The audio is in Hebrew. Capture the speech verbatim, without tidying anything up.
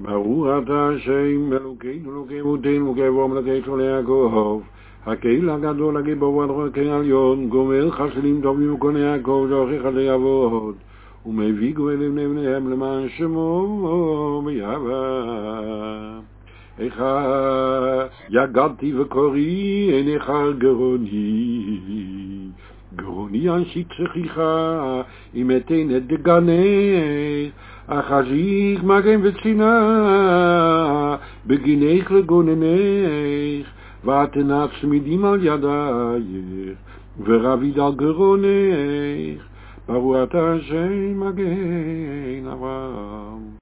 ברוך אתה השם אלוקינו אלוקי אבותינו אלוקי אברהם אלוקי יצחק ויעקב הקהיל הגדול הגיבור והדרכי עליון גומל חסדים טובים וקונה יעקב זוכיך ליעבוד ומביא גואלים לבניהם למען שמו ויהבה איכה יגדתי וקורי עיניך גרוני גרוני אנשי צריכיך אם אתן את דגנך אחזיך מגן וצינה בגינך לגוננך ואתנת צמידים על ידייך ורביד על גרונך ברוך אתה השם מגן אברהם